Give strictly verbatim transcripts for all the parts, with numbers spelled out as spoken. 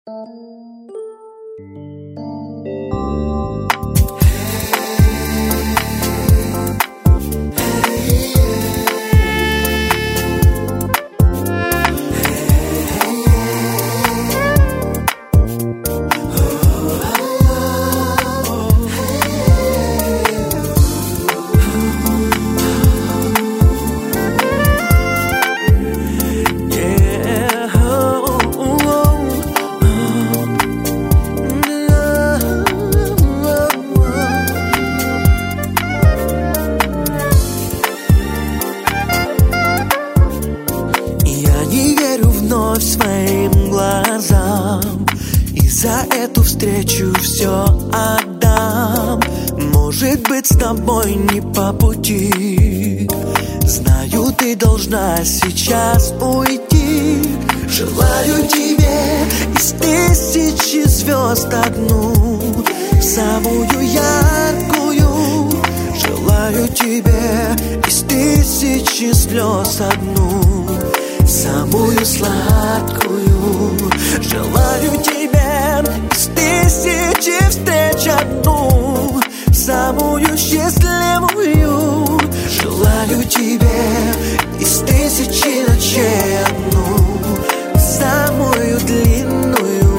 Своим глазам, и за эту встречу все отдам. Может быть, с тобой не по пути. Знаю, ты должна сейчас уйти. Желаю тебе из тысячи звезд одну, самую яркую. Желаю тебе из тысячи слез одну, самую сладкую. Желаю тебе из тысячи встреч одну, самую счастливую. Желаю тебе из тысячи ночей одну, самую длинную.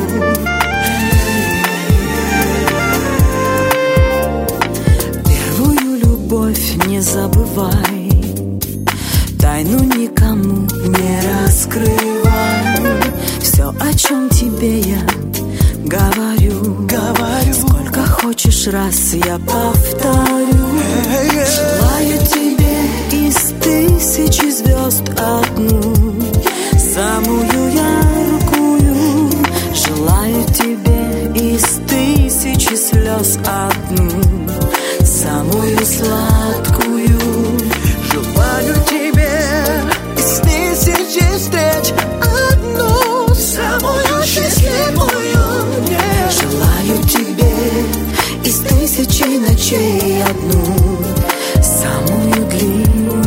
Первую любовь не забывай, тайну никому не раскрывай. Все, о чем тебе я говорю, говорю. Сколько хочешь раз я повторю. Hey, yeah. Желаю тебе из тысячи звезд одну, самую яркую. Желаю тебе из тысячи слез одну, самую сладкую. Желаю тебе из тысячи встреч одну, самую счастливую. Yeah. Желаю тебе из тысячи ночей одну, самую длинную.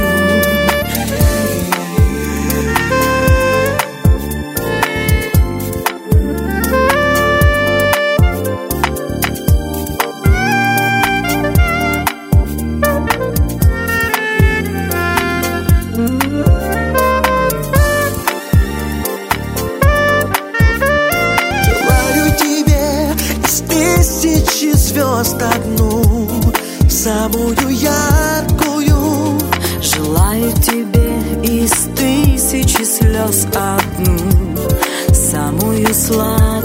Тысячи звезд одну, самую яркую. Желаю тебе из тысячи слез одну, самую сладкую.